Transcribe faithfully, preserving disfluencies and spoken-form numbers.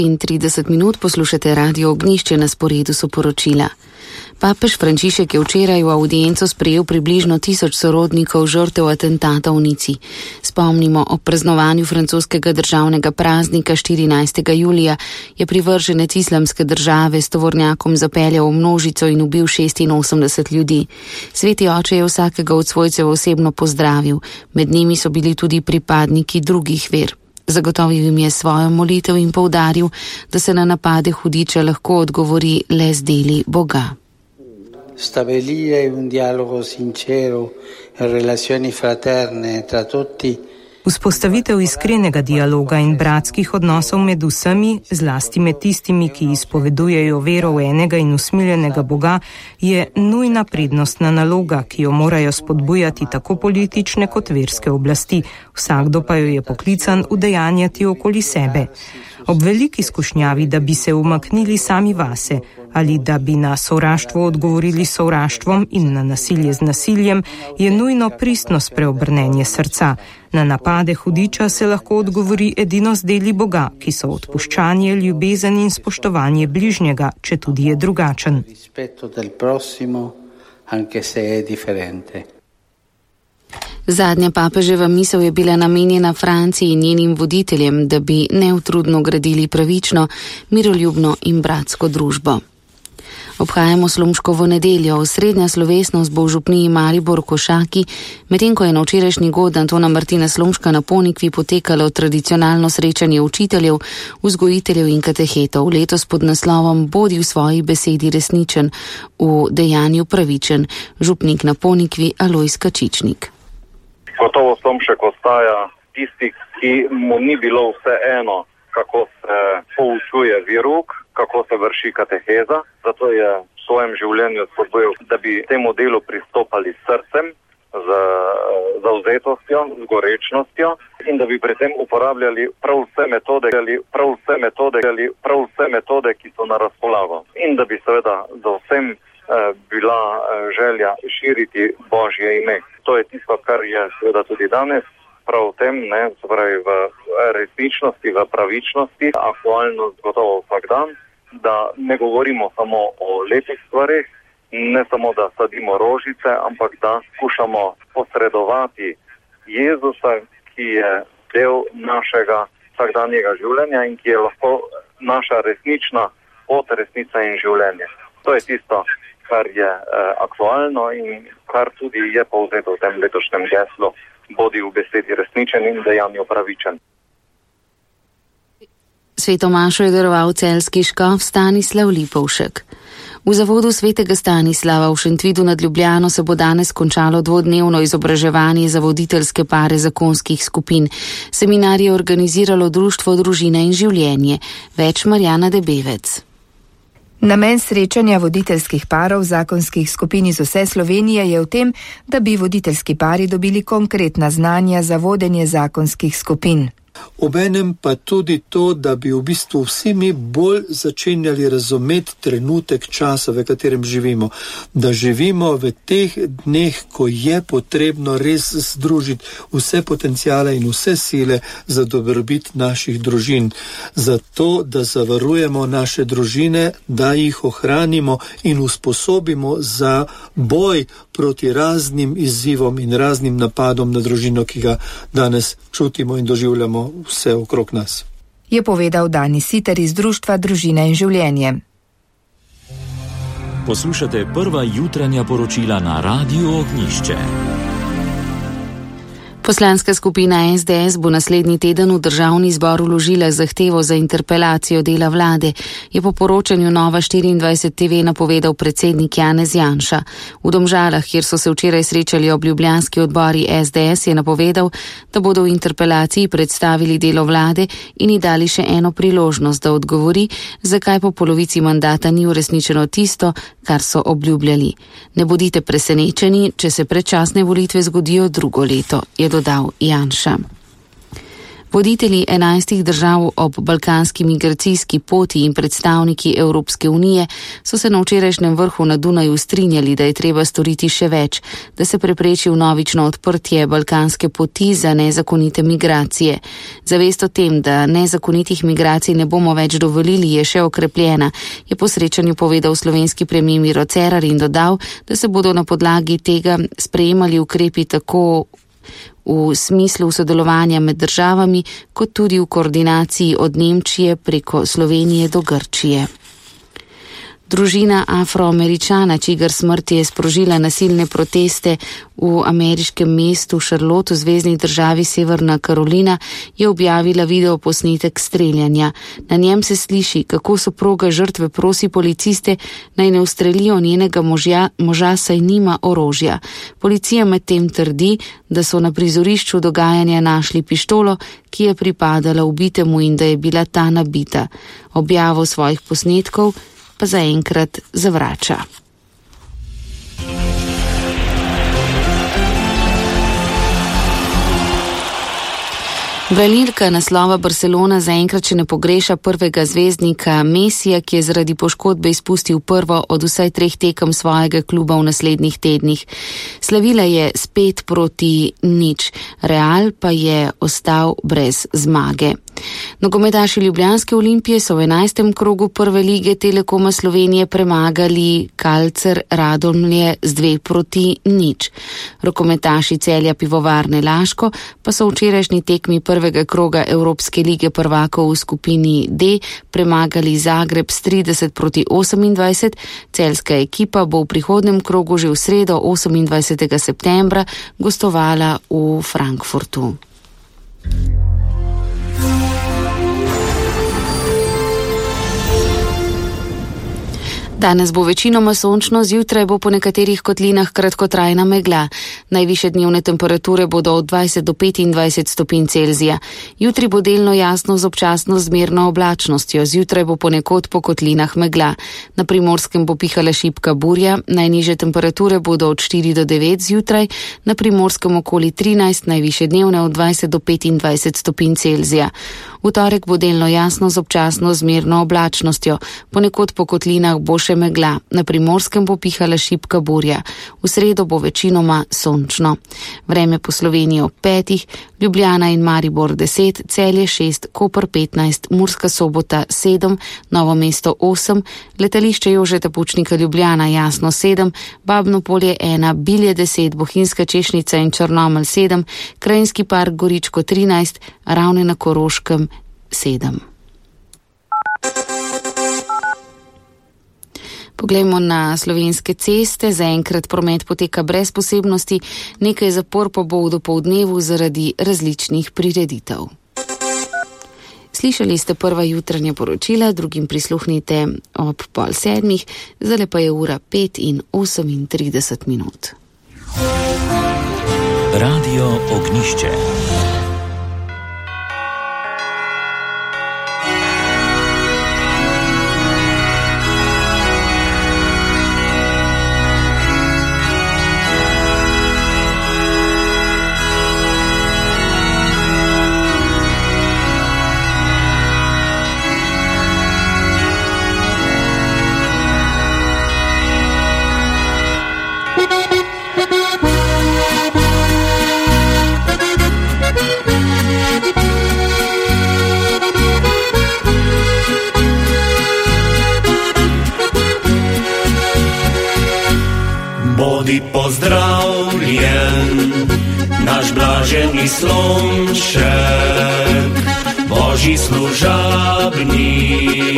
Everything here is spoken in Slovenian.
In trideset minut poslušate Radio Ognjišče, na sporedu so poročila. Papež Frančišek je včeraj v avdienco sprejel približno tisoč sorodnikov žrtev atentata v Nici. Spomnimo, ob praznovanju francoskega državnega praznika štirinajstega julija je privrženec Islamske države s tovornjakom zapeljal v množico in ubil šestinosemdeset ljudi. Sveti oče je vsakega od svojcev osebno pozdravil, med njimi so bili tudi pripadniki drugih ver. Zagotovil jim je svojo molitev in poudaril, da se na napade hudiča lahko odgovori le z deli Boga. Stabilire un dialogo sincero e relazioni fraterne tra tutti. Vzpostavitev iskrenega dialoga in bratskih odnosov med vsemi, zlasti med tistimi, ki izpovedujejo vero v enega in usmiljenega Boga, je nujna prednostna naloga, ki jo morajo spodbujati tako politične kot verske oblasti. Vsakdo pa jo je poklican udejanjati okoli sebe. Ob veliki skušnjavi, da bi se umaknili sami vase ali da bi na sovraštvo odgovorili sovraštvom in na nasilje z nasiljem, je nujno pristno spreobrnenje srca. Na napade hudiča se lahko odgovori edino z deli Boga, ki so odpuščanje, ljubezen in spoštovanje bližnjega, če tudi je drugačen. Zadnja papeževa misel je bila namenjena Franciji in njenim voditeljem, da bi neutrudno gradili pravično, miroljubno in bratsko družbo. Obhajamo Slomškovo nedeljo. Osrednja slovesnost bo v župniji Maribor Košaki, medtem ko je na včerajšnji god Antona Martina Slomška na Ponikvi potekalo tradicionalno srečanje učiteljev, vzgojiteljev in katehetov, letos pod naslovom Bodi v svoji besedi resničen, v dejanju pravičen. Župnik na Ponikvi Alojz Kačičnik. Gotovo Slomšek ostaja tisti, ki mu ni bilo vse eno, kako se poučuje veruk, kako se vrši kateheza. Zato je v svojem življenju spodbujal, da bi temu delu pristopali s srcem, z zavzetostjo, z gorečnostjo in da bi pri tem uporabljali prav vse metode, prav vse metode, prav vse metode, ki so na razpolago. In da bi seveda za vsem eh, bila eh, želja širiti Božje ime. To je tisto, kar je seveda tudi danes. Prav v tem, ne, se pravi v resničnosti, v pravičnosti, aktualno gotovo vsak dan, da ne govorimo samo o lepih stvarih, ne samo da sadimo rožice, ampak da skušamo posredovati Jezusa, ki je del našega vsakdanjega življenja in ki je lahko naša resnična pot, resnica in življenje. To je tisto, kar je eh, aktualno in kar tudi je povzeto v tem letošnjem geslu. Bodi v besedi resničen in dejanju pravičen. Sveto mašo je daroval celjski škof Stanislav Lipovšek. V zavodu svetega Stanislava v Šentvidu nad Ljubljano se bo danes končalo dvodnevno izobraževanje za voditeljske pare zakonskih skupin. Seminar je organiziralo Društvo Družina in življenje. Več Marjana Debevec. Namen srečanja voditeljskih parov zakonskih skupin iz vse Slovenije je v tem, da bi voditeljski pari dobili konkretna znanja za vodenje zakonskih skupin. Obenem pa tudi to, da bi v bistvu vsi mi bolj začenjali razumeti trenutek časa, v katerem živimo. Da živimo v teh dneh, ko je potrebno res združiti vse potencijale in vse sile za dobrobit naših družin. Zato, da zavarujemo naše družine, da jih ohranimo in usposobimo za boj proti raznim izzivom in raznim napadom na družino, ki ga danes čutimo in doživljamo vse okrog nas. Je povedal Dani Siter iz Društva Družina in življenje. Poslušate prva jutranja poročila na Radiu Ognjišče. Poslanska skupina es de es bo naslednji teden v državni zbor vložila zahtevo za interpelacijo dela vlade, je po poročanju Nova štiriindvajset te ve napovedal predsednik Janez Janša. V Domžalah, kjer so se včeraj srečali obljubljanski odbori es de es, je napovedal, da bodo v interpelaciji predstavili delo vlade in ji dali še eno priložnost, da odgovori, zakaj po polovici mandata ni uresničeno tisto, kar so obljubljali. Ne bodite presenečeni, če se predčasne volitve zgodijo drugo leto, je dodal Janša. Voditelji enajstih držav ob balkanski migracijski poti in predstavniki Evropske unije so se na včerajšnjem vrhu na Dunaju strinjali, da je treba storiti še več, da se prepreči vnovično odprtje balkanske poti za nezakonite migracije. Zavest o tem, da nezakonitih migracij ne bomo več dovolili, je še okrepljena, je po srečanju povedal slovenski premijer Miro Cerar in dodal, da se bodo na podlagi tega sprejemali ukrepi tako v smislu sodelovanja med državami, kot tudi v koordinaciji od Nemčije preko Slovenije do Grčije. Družina Afroameričana, čigar smrt je sprožila nasilne proteste v ameriškem mestu Charlotte v zvezni državi Severna Karolina, je objavila videoposnetek streljanja. Na njem se sliši, kako soproga žrtve prosi policiste, naj ne ustrelijo njenega možja, moža, saj nima orožja. Policija medtem trdi, da so na prizorišču dogajanja našli pištolo, ki je pripadala ubitemu in da je bila ta nabita. Objavo svojih posnetkov pa zaenkrat zavrača. Branilka naslova Barcelona zaenkrat še ne pogreša prvega zvezdnika Messija, ki je zaradi poškodbe izpustil prvo od vsaj treh tekem svojega kluba v naslednjih tednih. Slavila je spet proti nič, Real pa je ostal brez zmage. Nogometaši ljubljanske Olimpije so v enajstem krogu prve lige Telekoma Slovenije premagali Kalcer Radomlje z dve proti nič. Rokometaši Celja Pivovarne Laško pa so v včerajšnji tekmi prvega kroga Evropske lige prvakov v skupini D premagali Zagreb s trideset proti osemindvajset. Celjska ekipa bo v prihodnem krogu že v sredo osemindvajsetega septembra gostovala v Frankfurtu. Danes bo večinoma sončno, zjutraj bo po nekaterih kotlinah kratkotrajna megla. Najvišje dnevne temperature bodo od dvajset do petindvajset stopinj Celzija. Jutri bo delno jasno z občasno zmerno oblačnostjo, zjutraj bo ponekod po kotlinah megla. Na Primorskem bo pihala šibka burja, najnižje temperature bodo od štiri do devet zjutraj, na Primorskem okoli trinajst, najvišje dnevne od dvajset do petindvajset stopinj Celzija. V torek bo delno jasno z občasno zmerno oblačnostjo, ponekod po kotlinah bo še megla, na Primorskem bo pihala šibka burja, v sredo bo večinoma sončno. Vreme po Sloveniji ob petih, Ljubljana in Maribor deset, Celje šest, Koper petnajst, Murska Sobota sedem, Novo mesto osem, letališče Jožeta Pučnika Ljubljana jasno sedem, Babno Polje ena, Bilje deset, Bohinjska Češnica in Črnomelj sedem, Krajinski park Goričko trinajst, Ravne na Koroškem sedem. Poglejmo na slovenske ceste, zaenkrat promet poteka brez posebnosti, nekaj zapor pa bo v dopoldnevu zaradi različnih prireditev. Slišali ste prva jutranja poročila, drugim prisluhnite ob pol sedmih, zdaj pa je ura pet in osemintrideset minut. Radio Ognišče. Bodi pozdravljen, naš blaženi slonček, Božji služabnik,